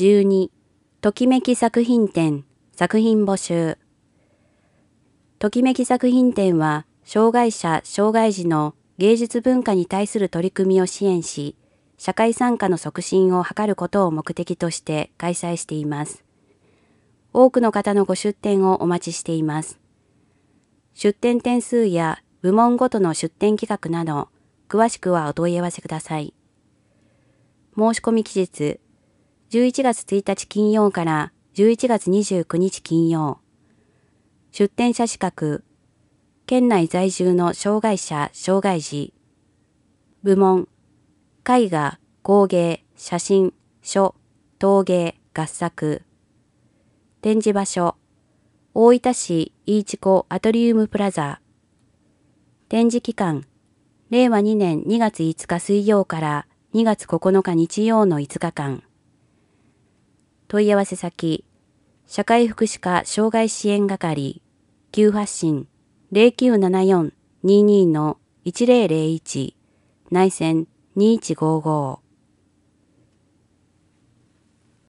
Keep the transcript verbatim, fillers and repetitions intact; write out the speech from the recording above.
じゅうに、ときめき作品展、作品募集。ときめき作品展は、障害者・障害児の芸術文化に対する取り組みを支援し、社会参加の促進を図ることを目的として開催しています。多くの方のご出展をお待ちしています。出展点数や部門ごとの出展企画など、詳しくはお問い合わせください。申し込み期日、じゅういちがつついたち金曜からじゅういちがつにじゅうくにち金曜。出展者資格、県内在住の障害者・障害児。部門、絵画、工芸、写真、書、陶芸、合作。展示場所、大分市イーチコアトリウムプラザ。展示期間、れいわにねんにがついつか水曜からにがつここのか日曜のいつかかん。問い合わせ先、社会福祉課障害支援係、急発進 ゼロきゅうななよん にーにー いちゼロゼロいち 内線にいちごーごー。